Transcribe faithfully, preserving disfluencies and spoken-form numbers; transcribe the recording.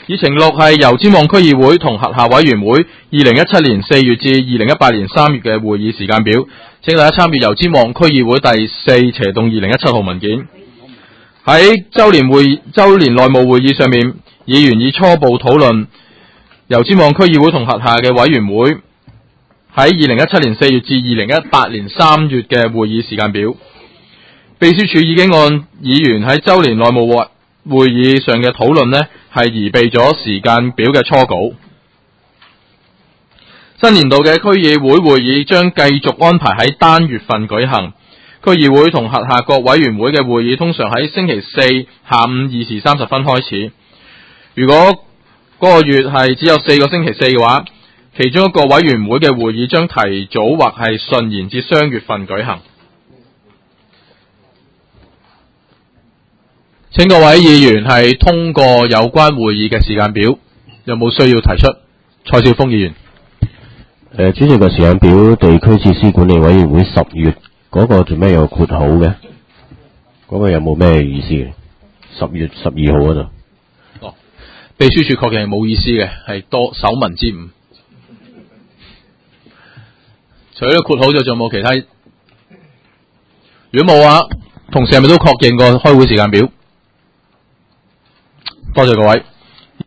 議程六係由尖旺區議會同轄下委員會二零一七年四月至二零一八年三月嘅會議時間表，請大家參閱由尖旺區議會第四斜棟二零一七號文件。喺周年會周年內務會議上面，議員以初步討論由尖旺區議會同轄下嘅委員會喺二零一七年四月至二零一八年三月嘅會議時間表。秘書處已經按議員喺周年內務會議上嘅討論呢，係擬備咗時間表嘅初稿。新年度嘅區議會會議將繼續安排喺單月份舉行。區議會同轄下各委員會嘅會議通常喺星期四下午二時三十分開始。如果嗰個月係只有四個星期四嘅話，其中一個委員會嘅會議將提早或係順延至雙月份舉行。請各位議員係通過有關會議嘅時間表，有冇需要提出？蔡少峰議員。 誒，主席嘅時間表，地區設施管理委員會十月嗰個做咩有括號嘅？嗰個有冇咩意思嘅？十月十二號嗰度。 哦，秘書處確認係冇意思嘅，係多手民之誤。除咗括號，就仲有冇其他？如果冇啊，同事係咪都確認過開會時間表？多謝各位。